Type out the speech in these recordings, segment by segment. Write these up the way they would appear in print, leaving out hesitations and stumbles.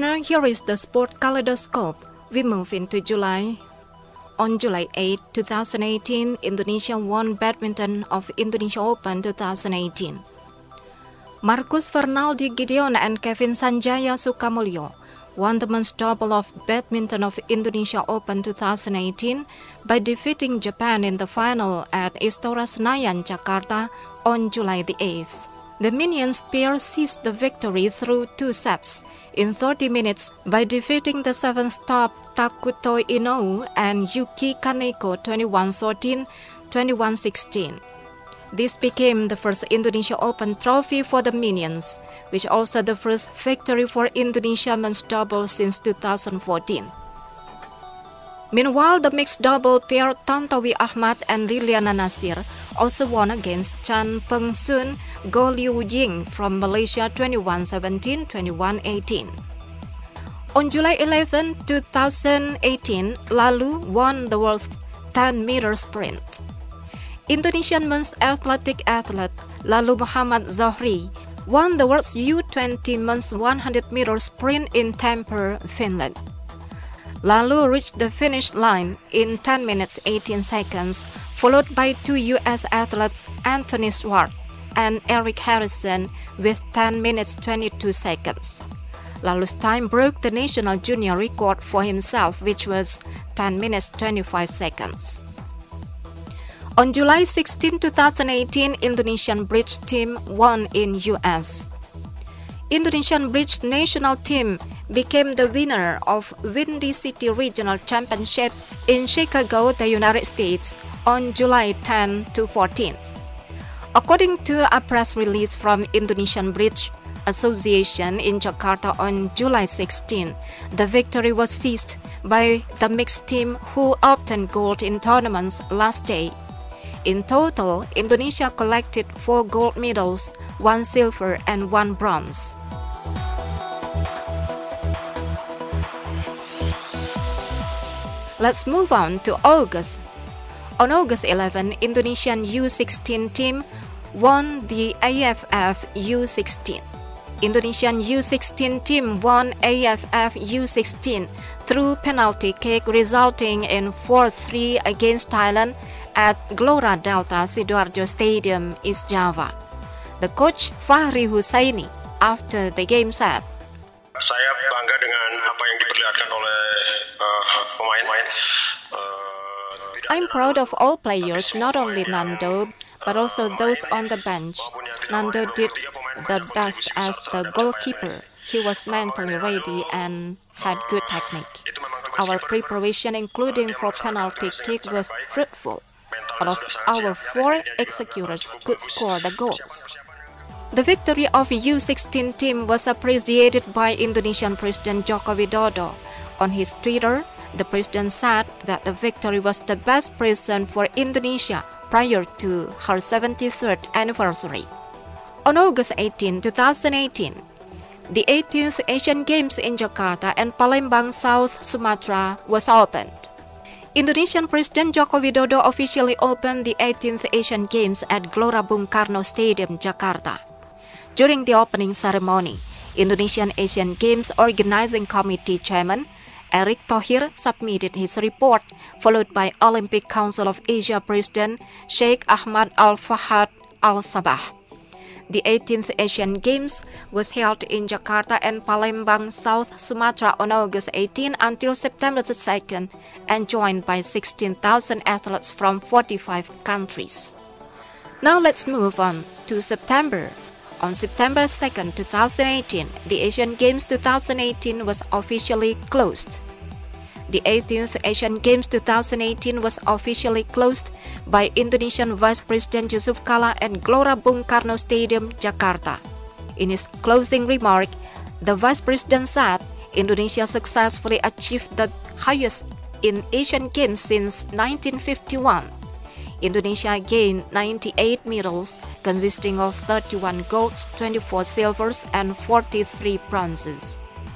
listener, here is the Sport Kaleidoscope. We move into July. On July 8, 2018, Indonesia won badminton of Indonesia Open 2018. Marcus Fernaldi Gideon and Kevin Sanjaya Sukamuljo won the men's double of badminton of Indonesia Open 2018 by defeating Japan in the final at Istora Senayan, Jakarta on July the 8th. The Minions pair seized the victory through 2 sets in 30 minutes by defeating the 7th top Takuto Inoue and Yuki Kaneko 21-13, 21-16. This became the first Indonesia Open trophy for the Minions, which also the first victory for Indonesia men's double since 2014. Meanwhile, the mixed double pair Tantowi Ahmad and Liliana Nasir also won against Chan Peng Sun, Go Liu Ying from Malaysia 21-17, 21-18. On July 11, 2018, Lalu won the world's 10-meter sprint. Indonesian men's athletic athlete Lalu Muhammad Zohri won the world's U20 men's 100-meter sprint in Tampere, Finland. Lalu reached the finish line in 10 minutes 18 seconds, followed by 2 U.S. athletes Anthony Swart and Eric Harrison with 10 minutes 22 seconds. Lalu's time broke the national junior record for himself, which was 10 minutes 25 seconds. On July 16, 2018, Indonesian bridge team won in U.S. Indonesian bridge national team became the winner of Windy City Regional Championship in Chicago, the United States, on July 10 to 14. According to a press release from Indonesian Bridge Association in Jakarta on July 16, the victory was seized by the mixed team who obtained gold in tournaments last day. In total, Indonesia collected 4 gold medals, 1 silver and 1 bronze. Let's move on to August. On August 11, Indonesian U16 team won the AFF U16. Indonesian U16 team won AFF U16 through penalty kick, resulting in 4-3 against Thailand at Gelora Delta Sidoarjo Stadium, East Java. The coach Fahri Husaini after the game said, "Saya bangga dengan apa yang diperlihatkan oleh pemain-pemain. I'm proud of all players, not only Nando, but also those on the bench. Nando did the best as the goalkeeper. He was mentally ready and had good technique. Our preparation, including for penalty kick, was fruitful. All of our 4 executors could score the goals." The victory of U16 team was appreciated by Indonesian President Joko Widodo. On his Twitter, the president said that the victory was the best present for Indonesia prior to her 73rd anniversary. On August 18, 2018, the 18th Asian Games in Jakarta and Palembang, South Sumatra was opened. Indonesian President Joko Widodo officially opened the 18th Asian Games at Gelora Bung Karno Stadium, Jakarta. During the opening ceremony, Indonesian Asian Games Organizing Committee Chairman Erick Thohir submitted his report, followed by Olympic Council of Asia President Sheikh Ahmad Al-Fahad Al-Sabah. The 18th Asian Games was held in Jakarta and Palembang, South Sumatra on August 18 until September 2nd and joined by 16,000 athletes from 45 countries. Now let's move on to September. On September 2, 2018, the Asian Games 2018 was officially closed. The 18th Asian Games 2018 was officially closed by Indonesian Vice President Yusuf Kala at Gelora Bung Karno Stadium, Jakarta. In his closing remark, the Vice President said Indonesia successfully achieved the highest in Asian Games since 1951. Indonesia gained 98 medals, consisting of 31 golds, 24 silvers, and 43 bronzes.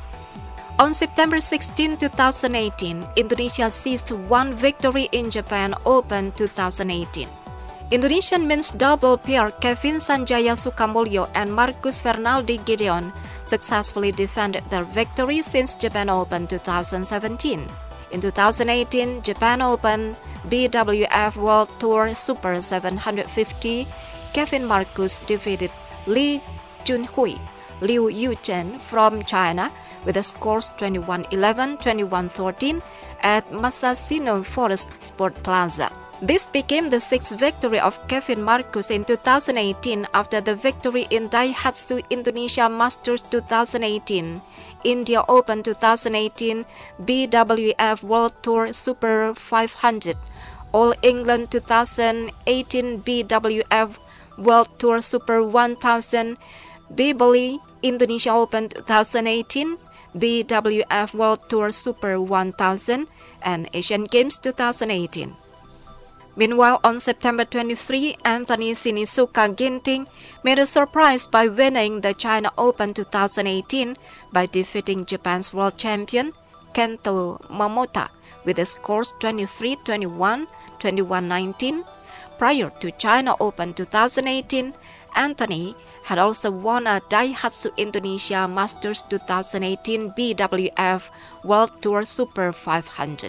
On September 16, 2018, Indonesia seized 1 victory in Japan Open 2018. Indonesian men's double pair Kevin Sanjaya Sukamuljo and Marcus Fernaldi Gideon successfully defended their victory since Japan Open 2017. In 2018, Japan Open BWF World Tour Super 750, Kevin Marcus defeated Lee Junhui, Liu Yuchen from China with the scores 21-11, 21-13 at Masashino Forest Sport Plaza. This became the sixth victory of Kevin Marcus in 2018 after the victory in Daihatsu Indonesia Masters 2018, India Open 2018, BWF World Tour Super 500, All England 2018 BWF World Tour Super 1000, Bali Indonesia Open 2018, BWF World Tour Super 1000, and Asian Games 2018. Meanwhile, on September 23, Anthony Sinisuka Ginting made a surprise by winning the China Open 2018 by defeating Japan's world champion Kento Momota with the scores 23-21, 21-19. Prior to China Open 2018, Anthony had also won a Daihatsu Indonesia Masters 2018 BWF World Tour Super 500.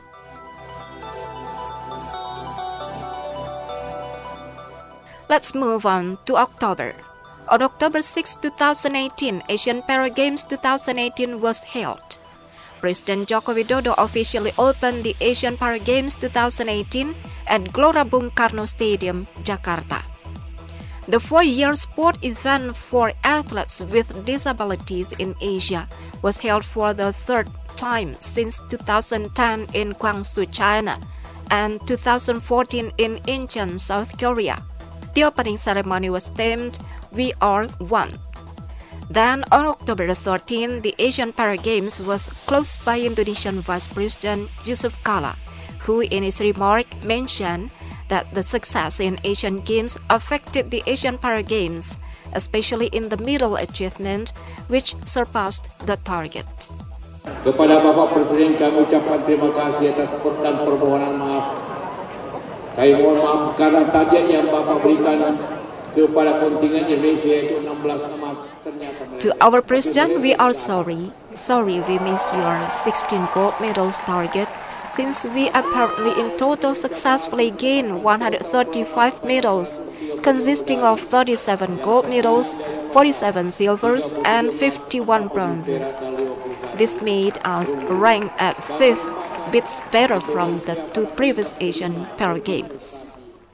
Let's move on to October. On October 6, 2018, Asian Para Games 2018 was held. President Joko Widodo officially opened the Asian Para Games 2018 at Gelora Bung Karno Stadium, Jakarta. The 4-year sport event for athletes with disabilities in Asia was held for the third time since 2010 in Guangzhou, China, and 2014 in Incheon, South Korea. The opening ceremony was themed "We Are One." Then, on October 13, the Asian Para Games was closed by Indonesian Vice President Yusuf Kala, who in his remark mentioned that the success in Asian Games affected the Asian Para Games, especially in the middle achievement, which surpassed the target. Kepada Bapak Presiden kami ucapkan terima kasih atas dan permohonan maaf. Kami mohon maaf karena tadi yang Bapak berikan kepada kontingen Indonesia itu 16 emas ternyata. To our President, we are sorry. Sorry we missed your 16 gold medals target, since we apparently in total successfully gained 135 medals, consisting of 37 gold medals, 47 silvers, and 51 bronzes. This made us rank at 5th, bits better from the two previous Asian Para Games.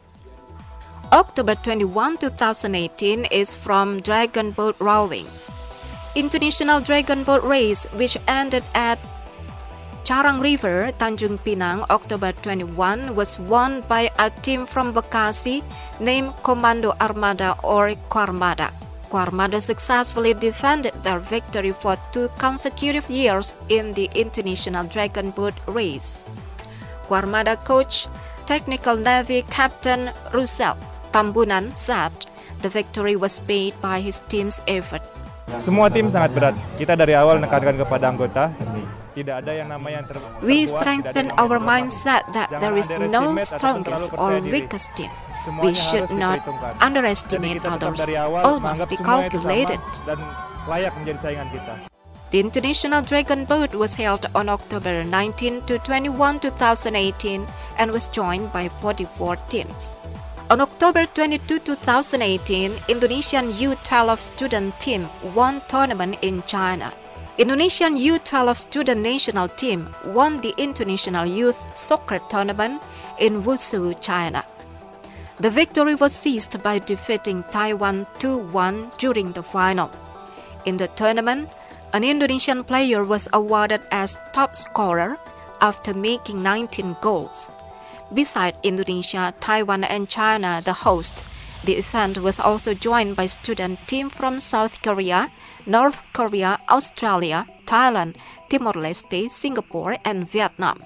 October 21, 2018 is from Dragon Boat Rowing. International Dragon Boat Race, which ended at Charang River, Tanjung Pinang, October 21, was won by a team from Bekasi named Komando Armada or Koarmada. Koarmada successfully defended their victory for 2 consecutive years in the International Dragon Boat Race. Koarmada coach, Technical Navy Captain Russell Tambunan said the victory was made by his team's effort. Semua tim sangat berat. Kita dari awal menekankan kepada anggota. Tidak ada yang namanya yang We strengthen our mindset that there is no strongest or weakest team. We should not underestimate others. All must be calculated. Dan layak menjadi saingan kita. The International Dragon Boat was held on October 19 to 21, 2018 and was joined by 44 teams. On October 22, 2018, Indonesian U12 student team won tournament in China. Indonesian U12 student national team won the International Youth Soccer Tournament in Wuzhou, China. The victory was seized by defeating Taiwan 2-1 during the final. In the tournament, an Indonesian player was awarded as top scorer after making 19 goals. Beside Indonesia, Taiwan, and China, the host, the event was also joined by student teams from South Korea, North Korea, Australia, Thailand, Timor-Leste, Singapore, and Vietnam.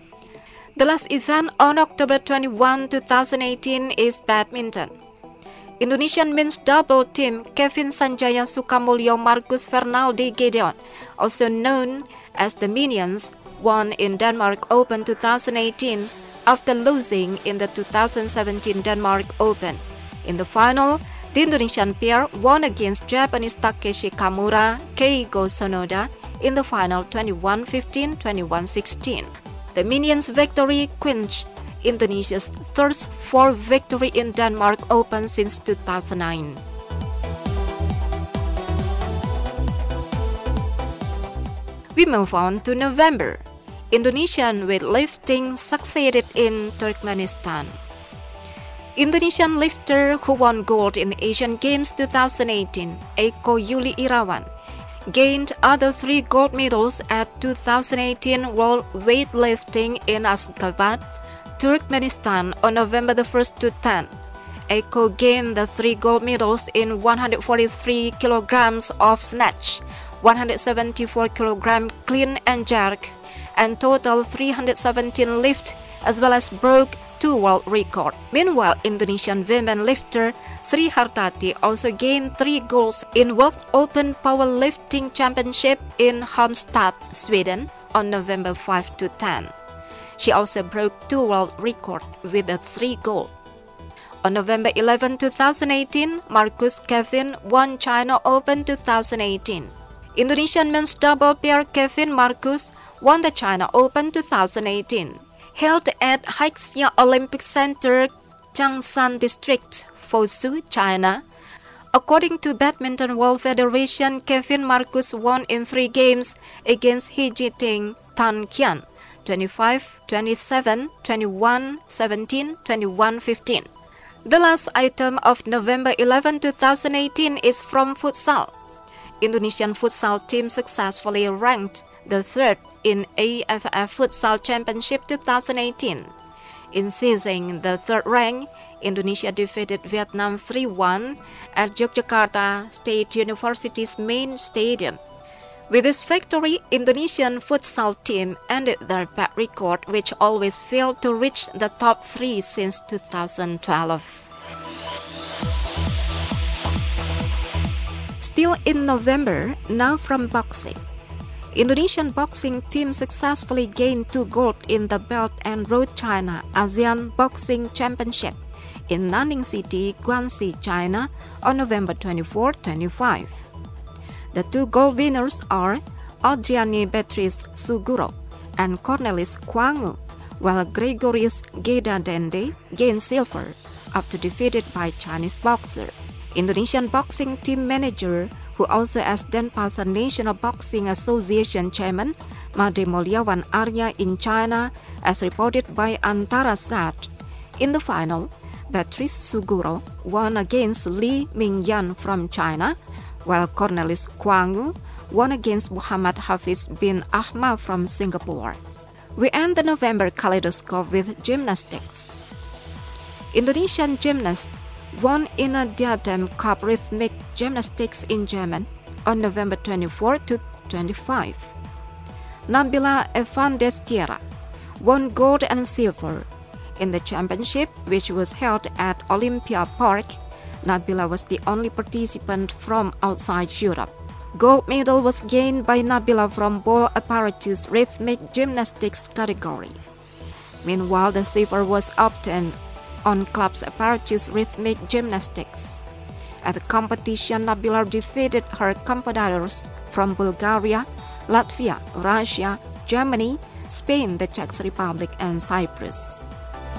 The last event on October 21, 2018 is badminton. Indonesian men's double team Kevin Sanjaya Sukamulyo Marcus Fernaldi Gideon, also known as the Minions, won in Denmark Open 2018 after losing in the 2017 Denmark Open. In the final, The Indonesian pair won against Japanese Takeshi Kamura, Keigo Sonoda in the final 21-15, 21-16. The Minions' victory quenched Indonesia's thirst for victory in Denmark Open since 2009. We move on to November. Indonesian weightlifting succeeded in Turkmenistan. Indonesian lifter who won gold in Asian Games 2018, Eko Yuli Irawan, gained other 3 gold medals at 2018 World Weightlifting in Ashgabat, Turkmenistan on November 1st to 10. Eko gained the 3 gold medals in 143 kilograms of snatch, 174 kilogram clean and jerk, and total 317 lift, as well as broke 2 world records. Meanwhile, Indonesian women lifter Sri Hartati also gained 3 golds in World Open Powerlifting Championship in Halmstad, Sweden on November 5 to 10. She also broke 2 world records with a 3 gold. On November 11, 2018, Marcus Kevin won China Open 2018. Indonesian men's double pair Kevin Marcus won the China Open 2018. Held at Haixia Olympic Center, Changshan District, Fuzhou, China. According to Badminton World Federation, Kevin Marcus won in 3 games against He Jiting Tan Kian, 25, 27, 21, 17, 21, 15. The last item of November 11, 2018 is from futsal. Indonesian futsal team successfully ranked the 3rd in AFF Futsal Championship 2018. In seizing the 3rd rank, Indonesia defeated Vietnam 3-1 at Yogyakarta State University's main stadium. With this victory, Indonesian futsal team ended their bad record, which always failed to reach the top 3 since 2012. Still in November, now from boxing. Indonesian boxing team successfully gained 2 gold in the Belt and Road China ASEAN Boxing Championship in Nanning City, Guangxi, China on November 24-25. The 2 gold winners are Adriani Beatrice Suguro and Cornelis Kwangu, while Gregorius Gedadende gained silver after defeated by Chinese boxer. Indonesian boxing team manager, who also as Denpasar National Boxing Association chairman, Made Mulyawan Arya in China, as reported by Antara Sat. In the final, Beatrice Suguro won against Li Mingyan from China, while Cornelis Kwangu won against Muhammad Hafiz bin Ahmad from Singapore. We end the November kaleidoscope with gymnastics. Indonesian gymnasts won in a Diadem Cup rhythmic gymnastics in Germany on November 24 to 25. Nabila Evandestiera won gold and silver. In the championship, which was held at Olympia Park, Nabila was the only participant from outside Europe. Gold medal was gained by Nabila from ball apparatus rhythmic gymnastics category. Meanwhile, the silver was obtained on clubs apparatus rhythmic gymnastics. At the competition, Nabila defeated her competitors from Bulgaria, Latvia, Russia, Germany, Spain, the Czech Republic, and Cyprus.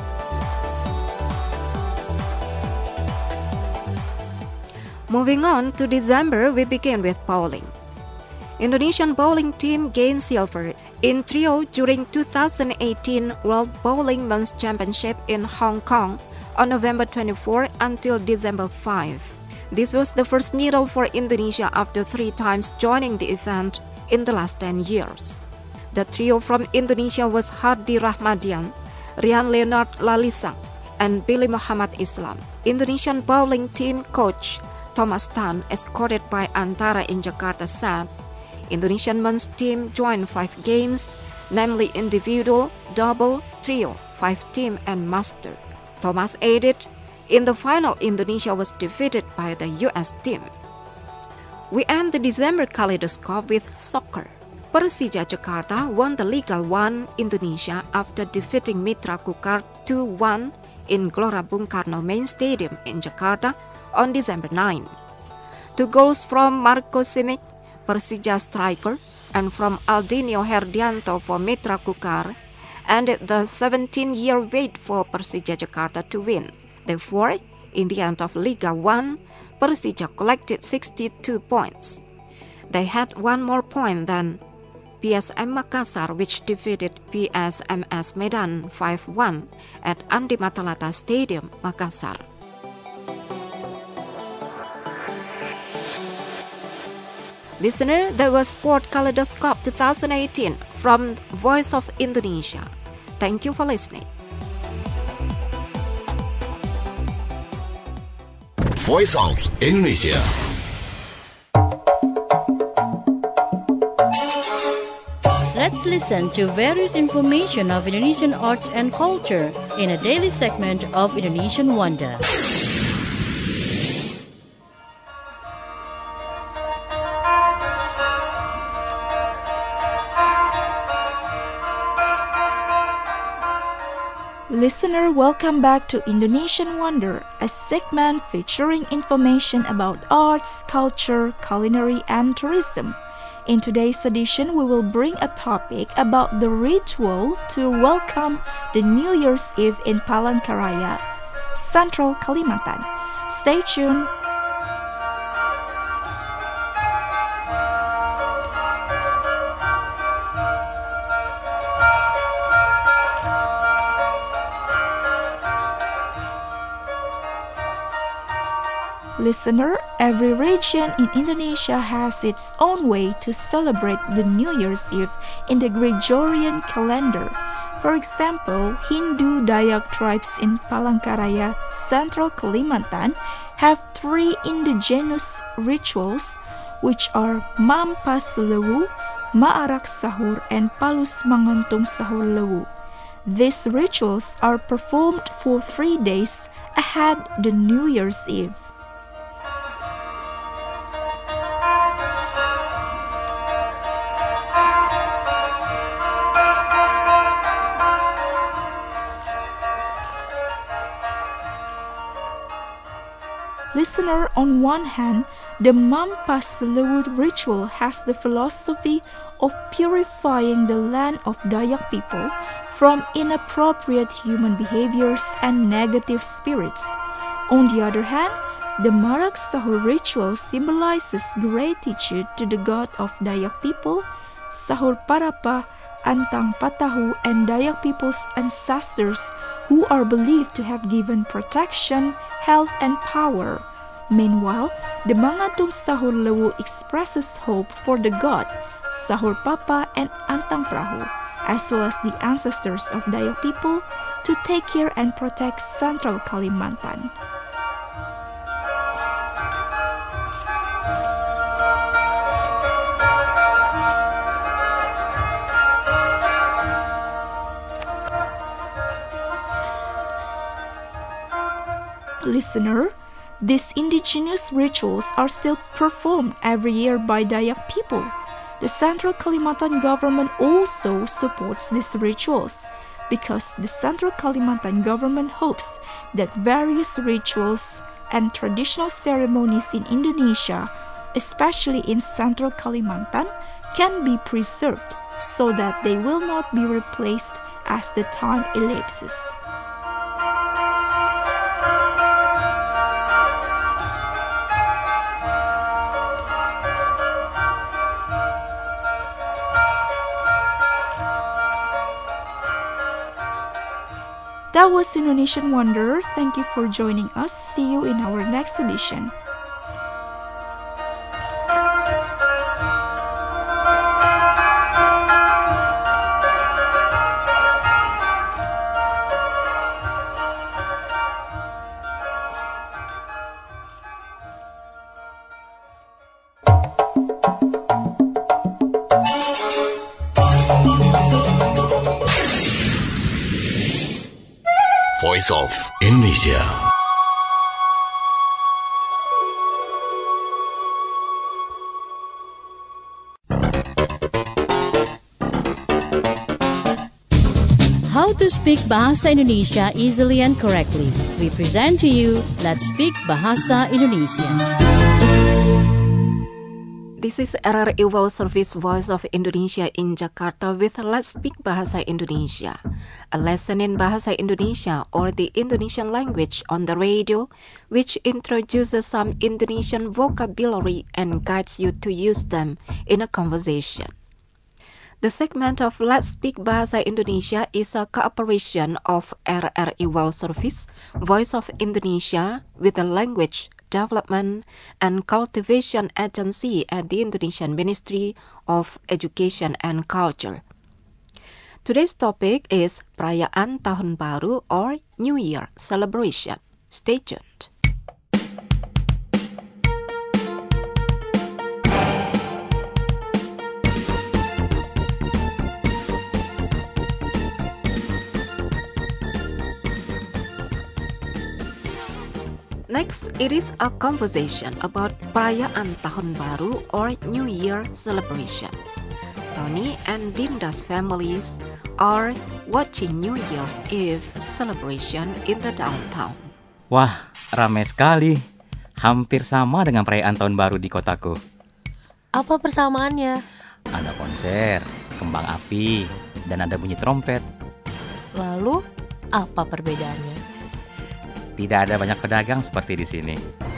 Moving on to December, we begin with bowling. Indonesian bowling team gained silver in trio during 2018 World Bowling Men's Championship in Hong Kong on November 24 until December 5. This was the first medal for Indonesia after 3 times joining the event in the last 10 years. The trio from Indonesia was Hardi Rahmadian, Rian Leonard Lalisa, and Billy Muhammad Islam. Indonesian bowling team coach Thomas Tan, escorted by Antara in Jakarta, said, Indonesian men's team joined 5 games, namely individual, double, trio, 5 team, and master. Thomas added, in the final, Indonesia was defeated by the US team. We end the December kaleidoscope with soccer. Persija Jakarta won the Liga 1 Indonesia after defeating Mitra Kukar 2-1 in Gelora Bung Karno main stadium in Jakarta on December 9. 2 goals from Marco Simic, Persija striker, and from Aldinho Herdianto for Mitra Kukar, ended the 17-year wait for Persija Jakarta to win. Therefore, in the end of Liga 1, Persija collected 62 points. They had one more point than PSM Makassar, which defeated PSMS Medan 5-1 at Andi Matalata Stadium, Makassar. Listener, that was Sport Kaleidoscope 2018 from Voice of Indonesia. Thank you for listening. Voice of Indonesia. Let's listen to various information of Indonesian arts and culture in a daily segment of Indonesian Wonder. Listener, welcome back to Indonesian Wonder, a segment featuring information about arts, culture, culinary, and tourism. In today's edition, we will bring a topic about the ritual to welcome the New Year's Eve in Palangkaraya, Central Kalimantan. Stay tuned. Listener, every region in Indonesia has its own way to celebrate the New Year's Eve in the Gregorian calendar. For example, Hindu Dayak tribes in Palangkaraya, Central Kalimantan, have 3 indigenous rituals, which are Mampas Lewu, Maarak Sahur, and Palus Manguntung Sahur Lewu. These rituals are performed for 3 days ahead the New Year's Eve. Listener, on one hand, the Mampas Lewu ritual has the philosophy of purifying the land of Dayak people from inappropriate human behaviors and negative spirits. On the other hand, the Marak Sahur ritual symbolizes gratitude to the god of Dayak people, Sahur Parapa, Antang Patahu, and Dayak people's ancestors who are believed to have given protection, health, and power. Meanwhile, the Manguntung Sahur Lewu expresses hope for the god, Sahur Papa, and Antang Prahu, as well as the ancestors of Dayak people, to take care and protect Central Kalimantan. Listener, these indigenous rituals are still performed every year by Dayak people. The Central Kalimantan government also supports these rituals because the Central Kalimantan government hopes that various rituals and traditional ceremonies in Indonesia, especially in Central Kalimantan, can be preserved so that they will not be replaced as the time elapses. That was Indonesian Wonder. Thank you for joining us. See you in our next edition. Voice of Indonesia. How to speak Bahasa Indonesia easily and correctly. We present to you Let's Speak Bahasa Indonesia. This is RRI World Service Voice of Indonesia in Jakarta with Let's Speak Bahasa Indonesia, a lesson in Bahasa Indonesia or the Indonesian language on the radio, which introduces some Indonesian vocabulary and guides you to use them in a conversation. The segment of Let's Speak Bahasa Indonesia is a cooperation of RRI World Service, Voice of Indonesia, with the Language Development and Cultivation Agency at the Indonesian Ministry of Education and Culture. Today's topic is Perayaan Tahun Baru or New Year celebration. Stay tuned. Next, it is a conversation about Perayaan Tahun Baru or New Year celebration. Tony and Dinda's families are watching New Year's Eve celebration in the downtown. Wah, ramai sekali. Hampir sama dengan perayaan Tahun Baru di kotaku. Apa persamaannya? Ada konser, kembang api, dan ada bunyi trompet. Lalu, apa perbedaannya? Tidak ada banyak pedagang seperti di sini.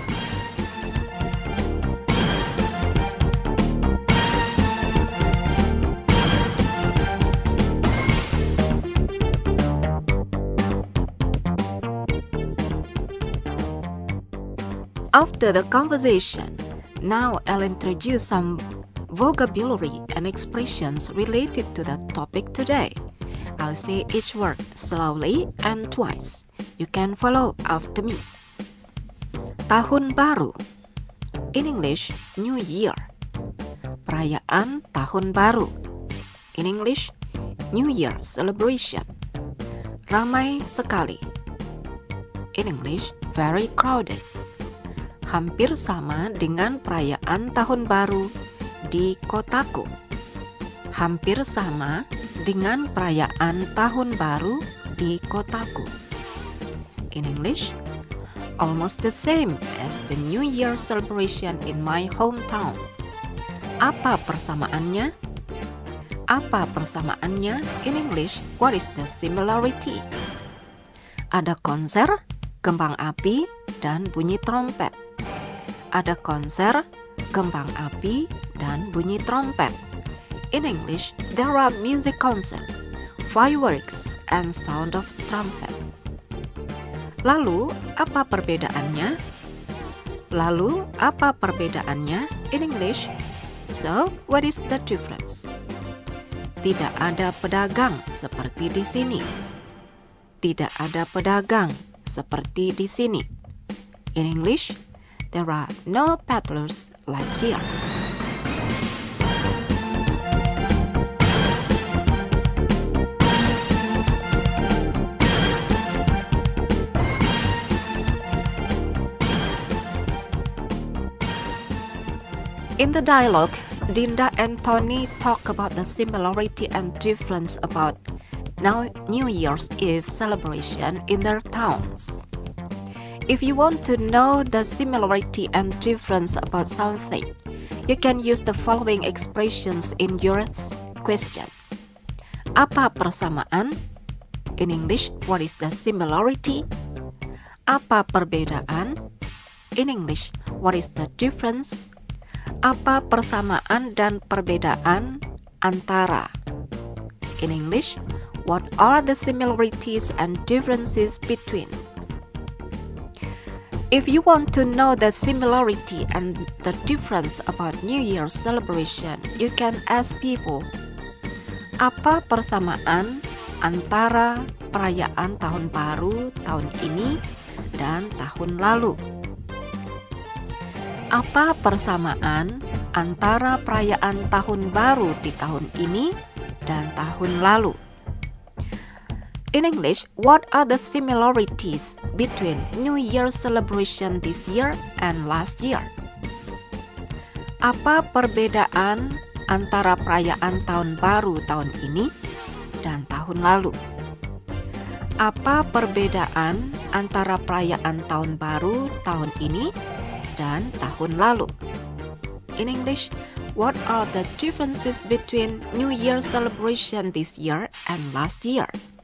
After the conversation, now I'll introduce some vocabulary and expressions related to the topic today. I'll say each word slowly and twice. You can follow after me. Tahun Baru. In English, New Year. Perayaan Tahun Baru. In English, New Year celebration. Ramai sekali. In English, very crowded. Hampir sama dengan perayaan Tahun Baru di kotaku. Hampir sama dengan perayaan Tahun Baru di kotaku. In English, almost the same as the New Year celebration in my hometown. Apa persamaannya? Apa persamaannya? In English, what is the similarity? Ada konser, kembang api, dan bunyi trompet. Ada konser, kembang api, dan bunyi trompet. In English, there are music concert, fireworks, and sound of trumpet. Lalu, apa perbedaannya? Lalu, apa perbedaannya? In English, so what is the difference? Tidak ada pedagang seperti di sini. Tidak ada pedagang seperti di sini. In English, there are no peddlers like here. In the dialogue, Dinda and Tony talk about the similarity and difference about New Year's Eve celebration in their towns. If you want to know the similarity and difference about something, you can use the following expressions in your question. Apa persamaan? In English, what is the similarity? Apa perbedaan? In English, what is the difference? Apa persamaan dan perbedaan antara? In English, what are the similarities and differences between? If you want to know the similarity and the difference about New Year's celebration, you can ask people, apa persamaan antara perayaan Tahun Baru tahun ini dan tahun lalu? Apa persamaan antara perayaan Tahun Baru di tahun ini dan tahun lalu? In English, what are the similarities between New Year celebration this year and last year? Apa perbedaan antara perayaan Tahun Baru tahun ini dan tahun lalu? Apa perbedaan antara perayaan tahun baru tahun ini dan tahun lalu? In English, what are the differences between New Year celebration this year and last year?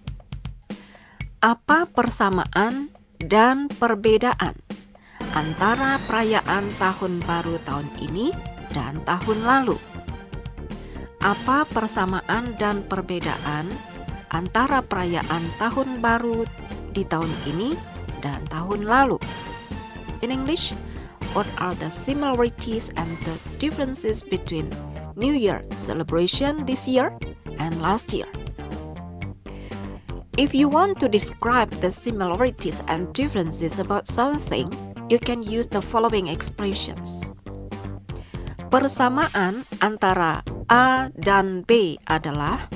Apa persamaan dan perbedaan antara perayaan tahun baru tahun ini dan tahun lalu? Apa persamaan dan perbedaan antara perayaan tahun baru di tahun ini dan tahun lalu? In English, what are the similarities and the differences between New Year celebration this year and last year? If you want to describe the similarities and differences about something, you can use the following expressions. Persamaan antara A dan B adalah.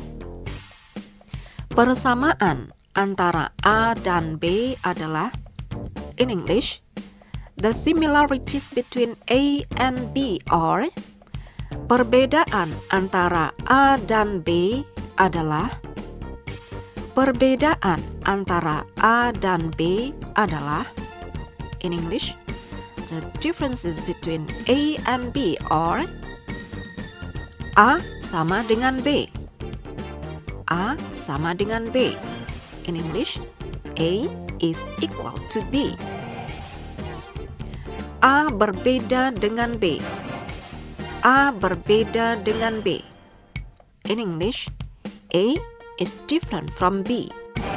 Persamaan antara A dan B adalah, in English, the similarities between A and B are. Perbedaan antara A dan B adalah. Perbedaan antara A dan B adalah, in English, the differences between A and B are. A sama dengan B. A sama dengan B. In English, A is equal to B. A berbeda dengan B. A berbeda dengan B. In English, A is different from B.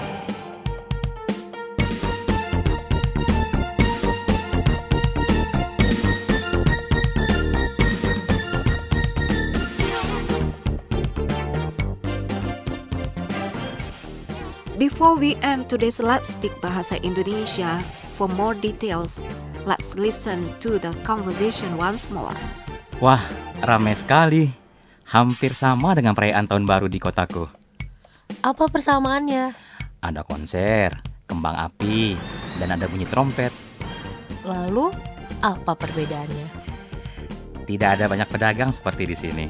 Before we end today's Let's Speak Bahasa Indonesia, for more details, let's listen to the conversation once more. Wah, ramai sekali. Hampir sama dengan perayaan tahun baru di kotaku. Apa persamaannya? Ada konser, kembang api, dan ada bunyi trompet. Lalu, apa perbedaannya? Tidak ada banyak pedagang seperti di sini.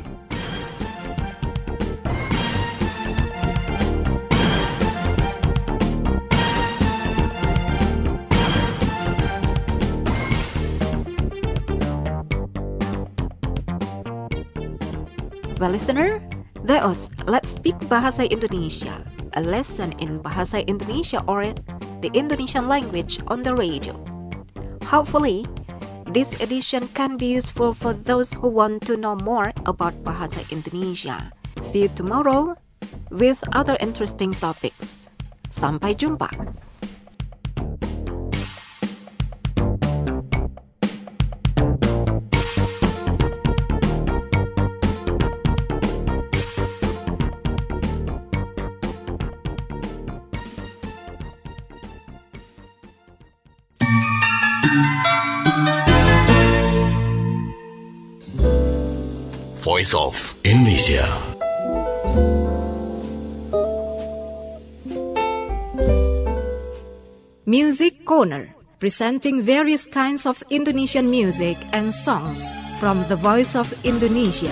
Well, listener, that was Let's Speak Bahasa Indonesia, a lesson in Bahasa Indonesia or the Indonesian language on the radio. Hopefully, this edition can be useful for those who want to know more about Bahasa Indonesia. See you tomorrow with other interesting topics. Sampai jumpa. Voice of Indonesia. Music Corner, presenting various kinds of Indonesian music and songs from the Voice of Indonesia.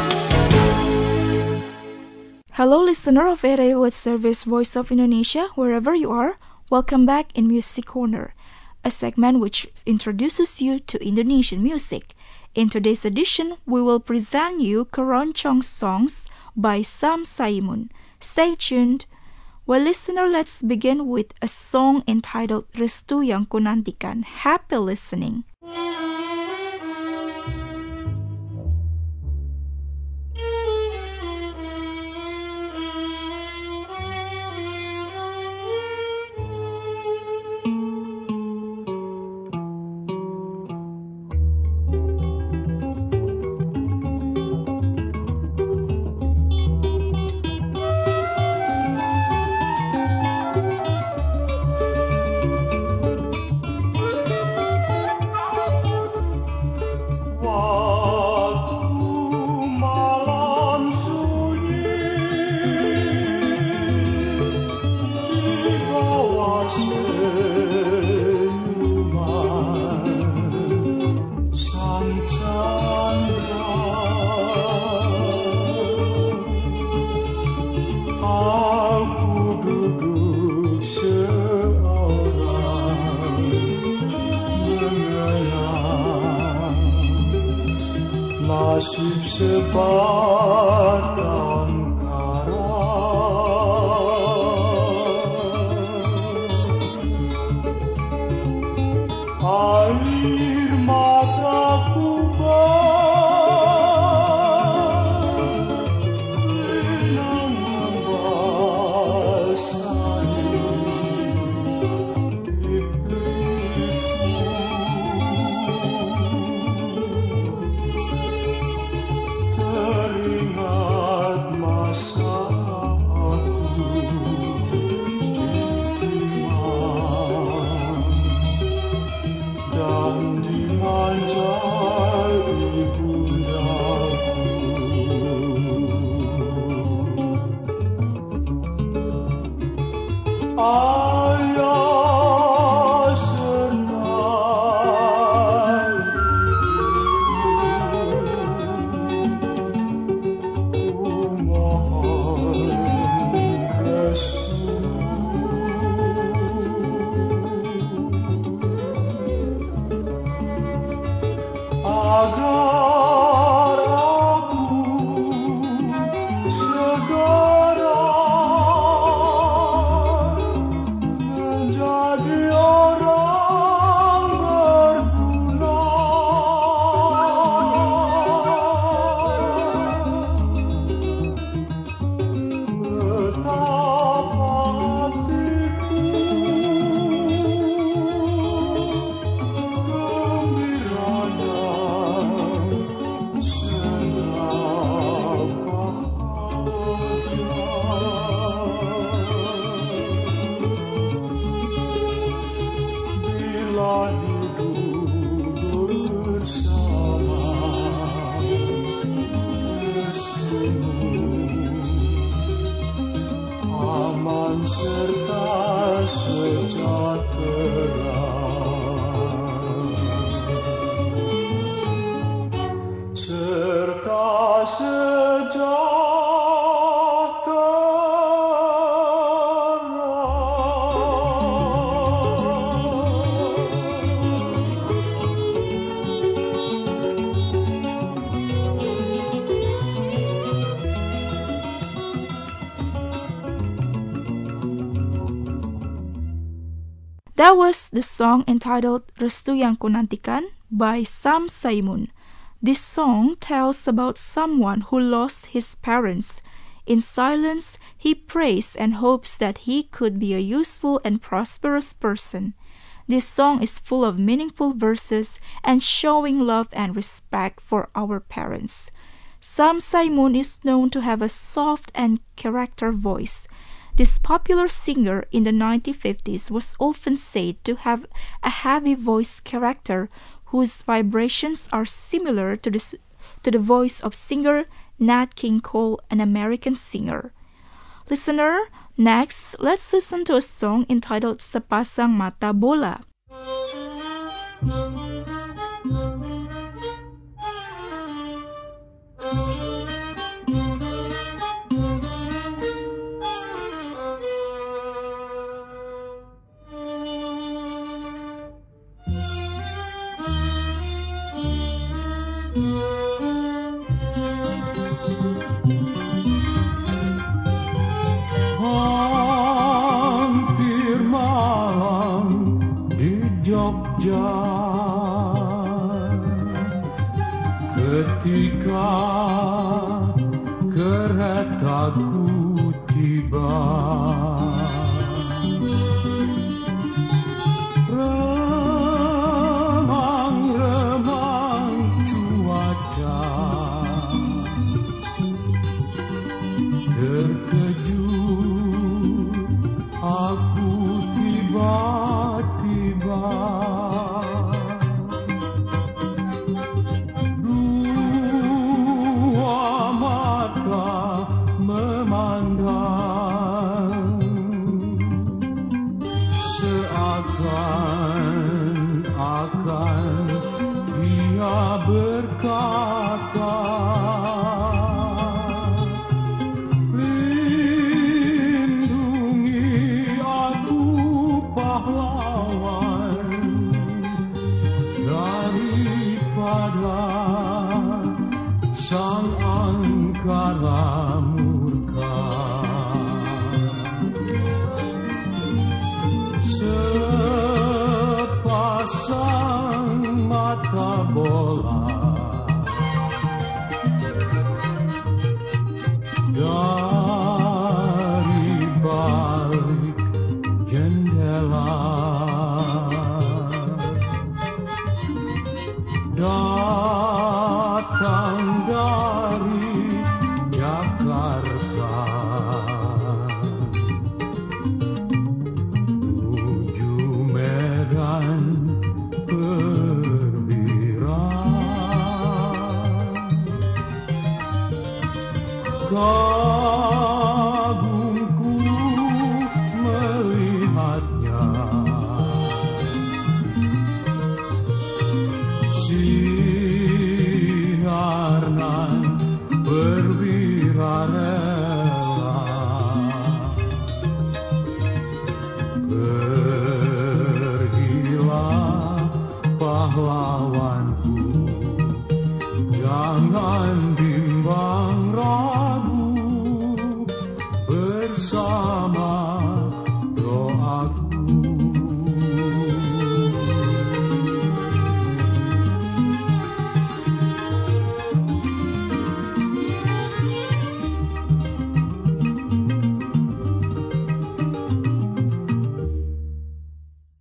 Hello listener of Radio World Service Voice of Indonesia, wherever you are, welcome back in Music Corner, a segment which introduces you to Indonesian music. In today's edition, we will present you Keroncong songs by Sam Saimun. Stay tuned. Well, listener, let's begin with a song entitled Restu Yang Kunantikan. Happy listening. Aku duduk nasib sebatang kara. Air mataku berenang membasahi pipiku. Teringat masa aku ditimang dan dimanja ibundaku. Ayah serta ibu, ku mohon restumu agar aku segera menjadi orang berguna. Betapa hatiku gembiranya serta bahagia. Bila hidup bersama restumu, aman serta sejahtera. Serta That was the song entitled Restu Yang Kunantikan by Sam Saimun. This song tells about someone who lost his parents. In silence, he prays and hopes that he could be a useful and prosperous person. This song is full of meaningful verses and showing love and respect for our parents. Sam Saimun is known to have a soft and character voice. This popular singer in the 1950s was often said to have a heavy voice character whose vibrations are similar to the voice of singer Nat King Cole, an American singer. Listener, next, let's listen to a song entitled Sepasang Mata Bola. Hampir malam di Jogja, ketika keretaku tiba, remang-remang cuaca, terkejut aku tiba-tiba. Dua mata memandang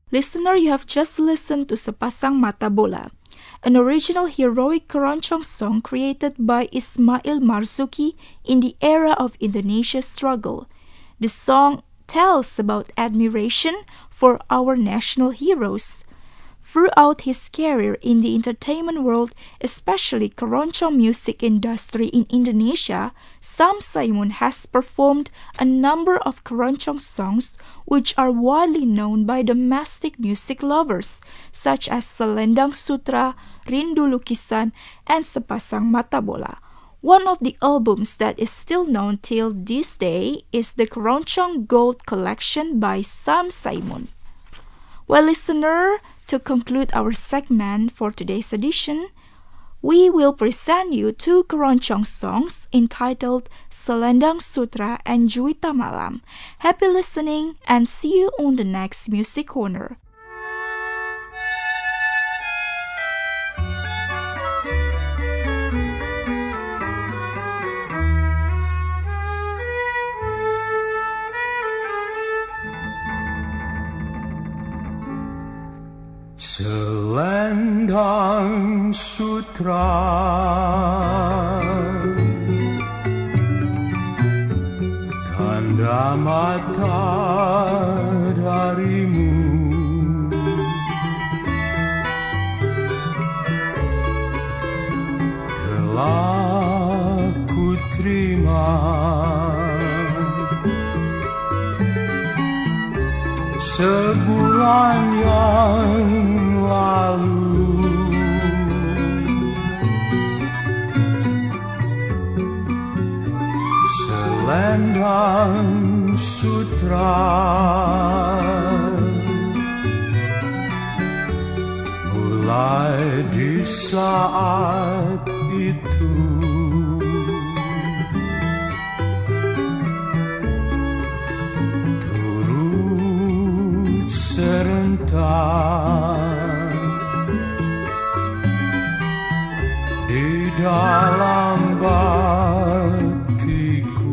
Listener, you have just listened to Sepasang Mata Bola, an original heroic keroncong song created by Ismail Marzuki in the era of Indonesia's struggle. The song tells about admiration for our national heroes. Throughout his career in the entertainment world, especially keroncong music industry in Indonesia, Sam Saimun has performed a number of keroncong songs which are widely known by domestic music lovers, such as Selendang Sutra, Rindu Lukisan, and Sepasang Mata Bola. One of the albums that is still known till this day is the Keroncong Gold Collection by Sam Saimun. Well, listener, to conclude our segment for today's edition, we will present you two keroncong songs entitled Selendang Sutra and Juwita Malam. Happy listening and see you on the next Music Corner. Selendang sutra tanda mata darimu, telah ku terima sebulan yang lalu. Selendang sutra mulai di saat itu turut serentak di dalam batiku.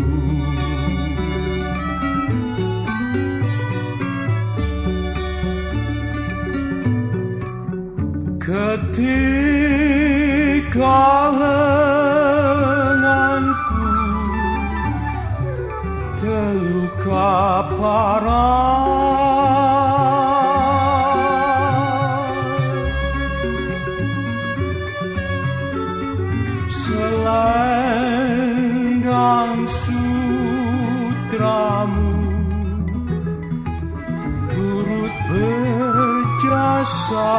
Ketika lenganku terluka parah, selendang sutramu turut berjasa.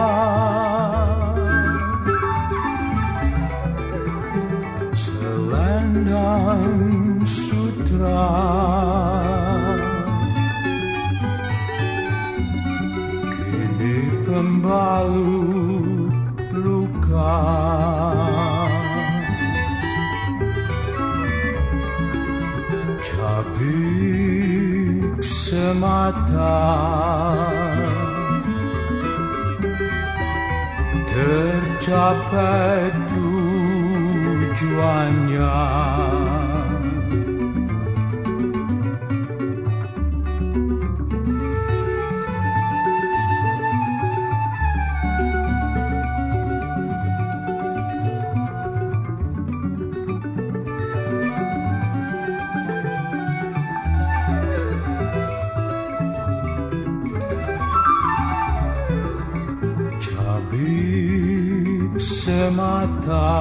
Selendang sutra kini pembalut luka. Cabik semata tercapai tujuannya. Cabik semata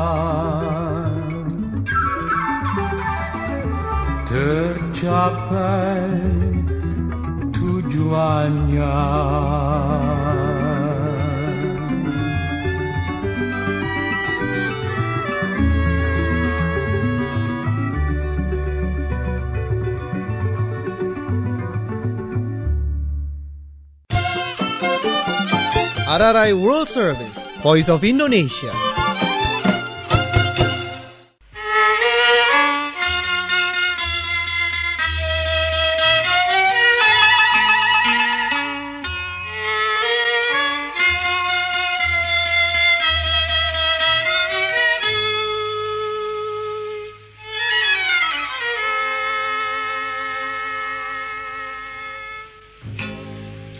tercapai tujuannya. RRI World Service, Voice of Indonesia.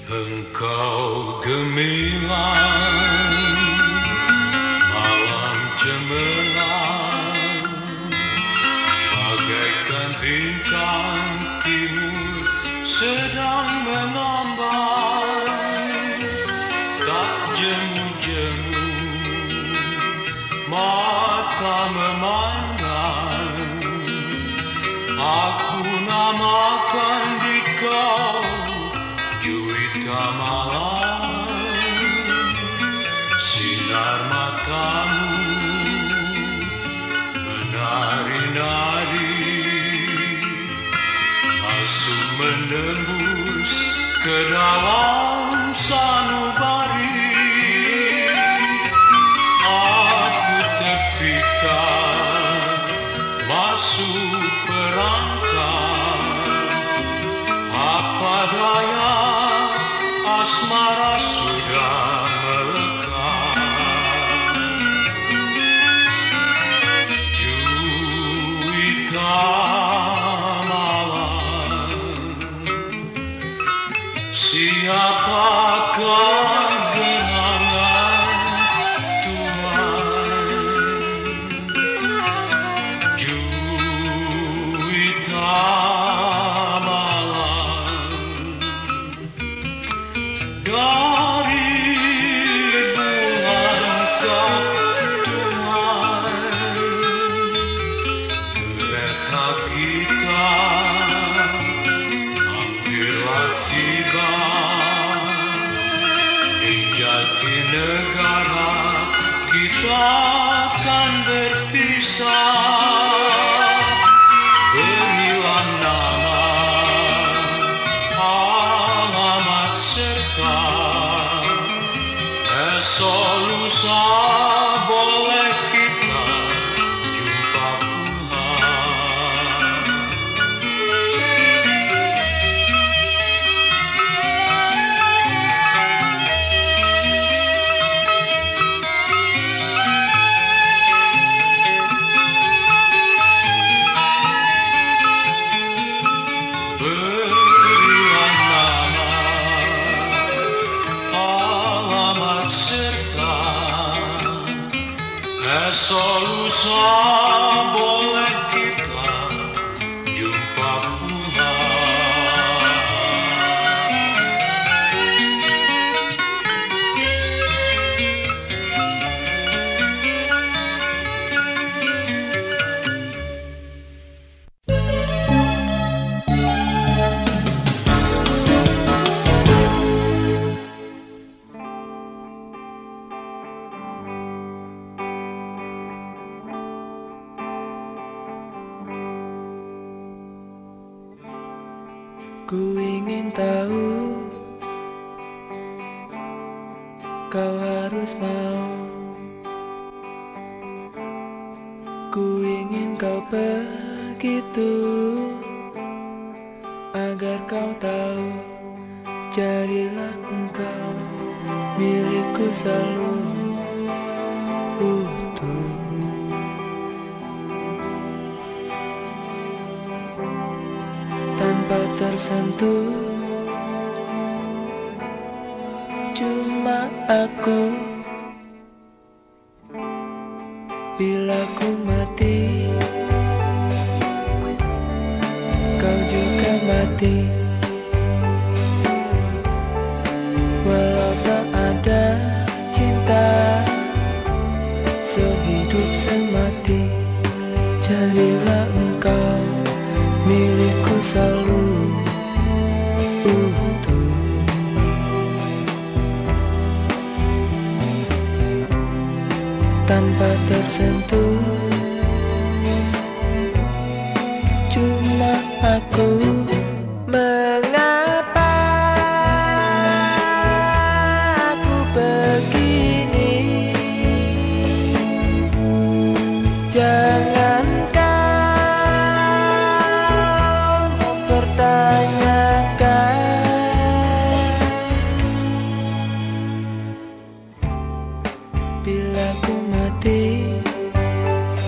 Engkau gemilang, malam cemerlang, bagaikan bintang timur sedang mengambang. Tak jemu-jemu mata memandang, aku namakan dikau Juwita malam. Sinar matamu menari-nari, masuk menembus ke dalam sanubari. Aku terpikat masuk perangkap, apa daya asmara sudah melekat. Juwita malam, siapakah genangan Tuhan? Juwita dari bukankah Tuhan, kereta kita hampirlah tiba di Jatinegara, kita akan berpisah. Berilah nama, alamat serta esok lusa boleh kita jumpa pula. Berilah nama, alamat serta esok lusa boleh kita jumpa pula. Ku ingin tahu, kau harus mau. Ku ingin kau begitu, agar kau tahu. Jadilah engkau milikku selalu utuh. Tanpa tersentuh, cuma aku. Bila ku mati, kau juga mati. Walau tak ada cinta, sehidup semati. Jadilah engkau milikku selalu utuh. Tanpa tersentuh, cuma aku. Mengapa aku begini? Jangan bila ku mati,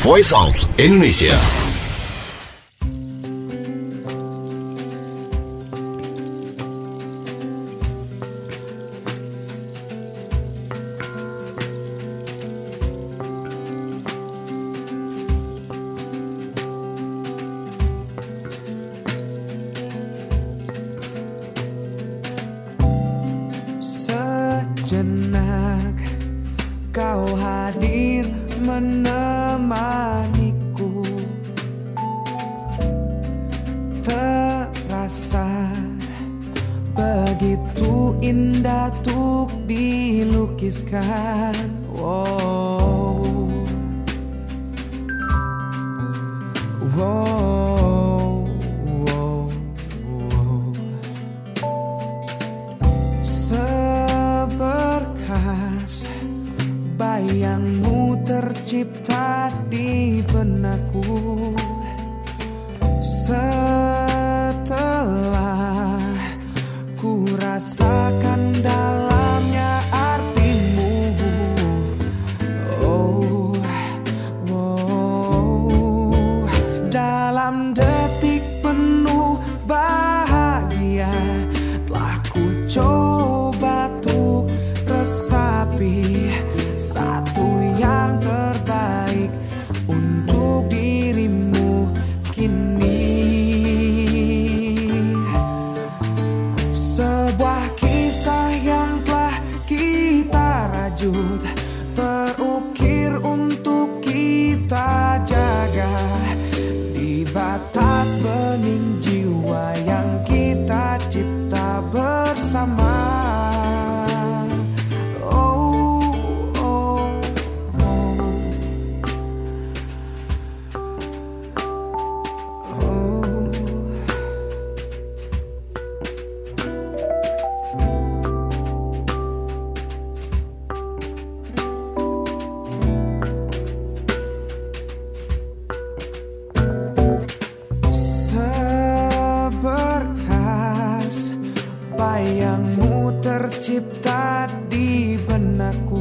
Voice of Indonesia. Sejenak kau hadir menemaniku, terasa begitu indah untuk dilukiskan. Wow. Wow. Wow. Wow. Seberkas bayangmu tercipta di benakku. Setelah ku rasakan dalamnya artimu, oh, oh, dalam detik penuh bahagia telah ku coba tuh resapi satu yang terbaik untuk dirimu kini. Sebuah kisah yang telah kita rajut, terukir untuk kita jaga di batas bening jiwa yang kita cipta bersama. Seberkas bayangmu tercipta di benakku.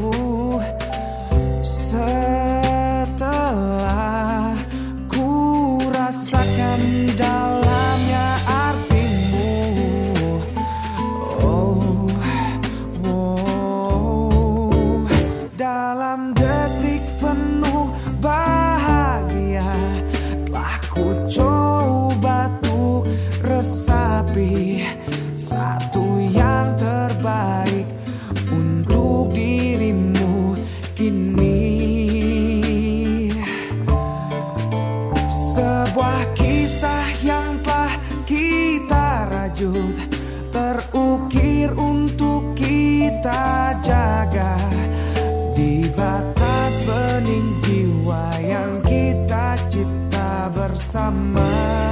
Setelah ku rasakan dalamnya artimu, oh, oh, dalam detik penuh bahagia telah ku coba tuh resapi satu yang terbaik untuk dirimu kini. Sebuah kisah yang telah kita rajut, terukir untuk kita jaga di batas bening jiwa yang kita cipta bersama.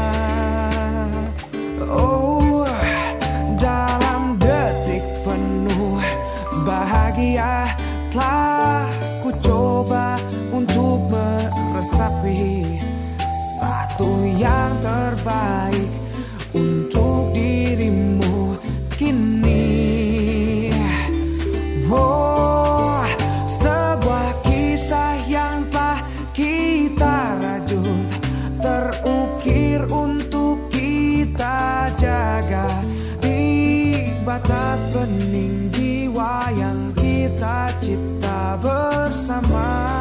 Oh, dalam detik penuh bahagia telah ku coba untuk meresapi satu yang terbaik untuk dirimu kini. Oh, sebuah kisah yang telah kita rajut, terukir untuk kita jaga di batas bening jiwa yang kita cipta bersama.